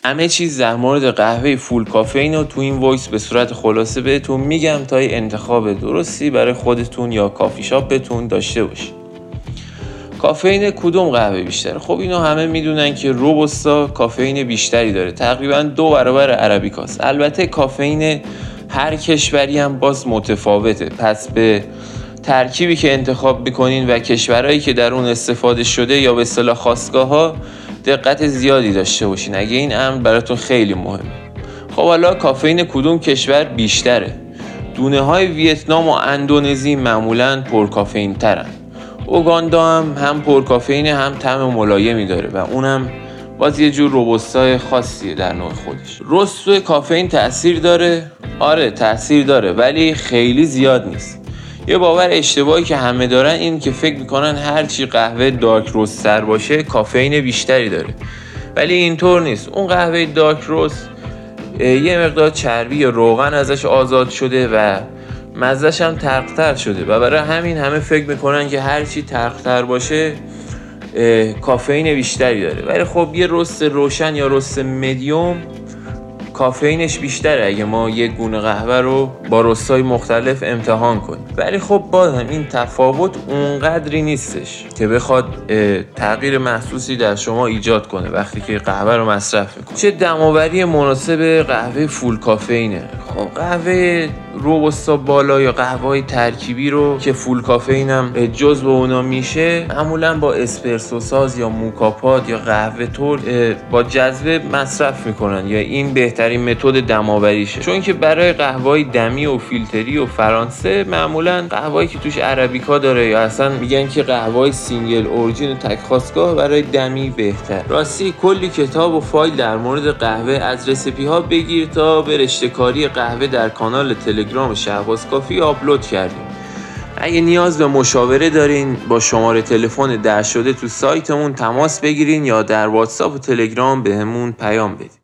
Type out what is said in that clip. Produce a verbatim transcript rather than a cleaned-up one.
همه چیز در مورد قهوه فول کافئین رو تو این وایس به صورت خلاصه بهتون میگم تا انتخاب درستی برای خودتون یا کافی شاپتون داشته باشید. کافئین کدوم قهوه بیشتره؟ خب اینو همه میدونن که روبوستا کافئین بیشتری داره، تقریبا دو برابر عربیکاست. البته کافئین هر کشوری هم باز متفاوته، پس به ترکیبی که انتخاب میکنین و کشورهایی که در اون استفاده شده یا به اصطلاح خاستگاه‌ها دقت زیادی داشته باشین اگه این امر براتون خیلی مهمه. خب حالا کافئین کدوم کشور بیشتره؟ دونه های ویتنام و اندونزی معمولاً پرکافئین ترن. اوگاندا هم هم پرکافئین هم طعم ملایمی داره و اونم باز یه جور روبوستای خاصیه در نوع خودش. رست کافئین تأثیر داره؟ آره تأثیر داره، ولی خیلی زیاد نیست. یه باور اشتباهی که همه دارن این که فکر میکنن هرچی قهوه دارک روستر باشه کافئین بیشتری داره، ولی اینطور نیست. اون قهوه دارک روست یه مقدار چربی یا روغن ازش آزاد شده و مزه‌ش هم تلخ‌تر شده و برای همین همه فکر میکنن که هرچی تلخ‌تر باشه کافئین بیشتری داره، ولی خب یه رست روشن یا رست مدیوم کافئینش بیشتره اگه ما یک گونه قهوه رو با رستای مختلف امتحان کنیم. ولی خب بازم این تفاوت اونقدری نیستش که بخواد تغییر محسوسی در شما ایجاد کنه وقتی که قهوه رو مصرف میکنید. چه دماوری مناسب قهوه فول کافئینه؟ خب قهوه روبوستا بالا یا قهوه‌های ترکیبی رو که فول کافئین هم جزو اونا میشه معمولا با اسپرسو ساز یا موکاپات یا قهوه ترک با جذوه مصرف میکنن یا این بهترین متد دماوریشه، چون که برای قهوه‌های دمی و فیلتری و فرانسه معمولا قهوه‌ای که توش عربیکا داره یا اصلا میگن که قهوه‌های سینگل اورجین و تک خاستگاه برای دمی بهتر. راستی کلی کتاب و فایل در مورد قهوه از رسیپی ها بگیر تا به رشته کاری قهوه در کانال تلگرام شهباز کافی آپلود کردیم. اگه نیاز به مشاوره دارین با شماره تلفن در شده تو سایتمون تماس بگیرین یا در واتساپ و تلگرام بهمون پیام بدین.